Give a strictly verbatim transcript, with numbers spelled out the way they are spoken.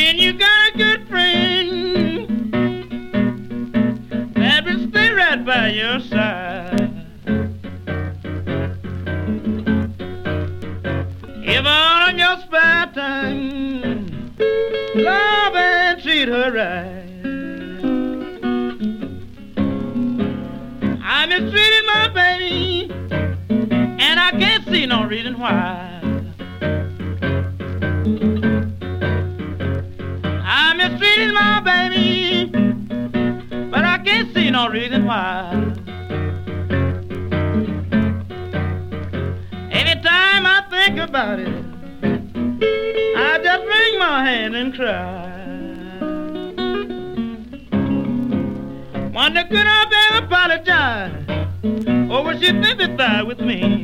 When you got a good friend that will stay right by your side. If on your spare time, love and treat her right. I mistreated my baby, and I can't see no reason why. I mistreated my baby, but I can't see no reason why. Every time I think about it, I just wring my hand and cry. Wonder could I ever apologize, or would she sympathize with me?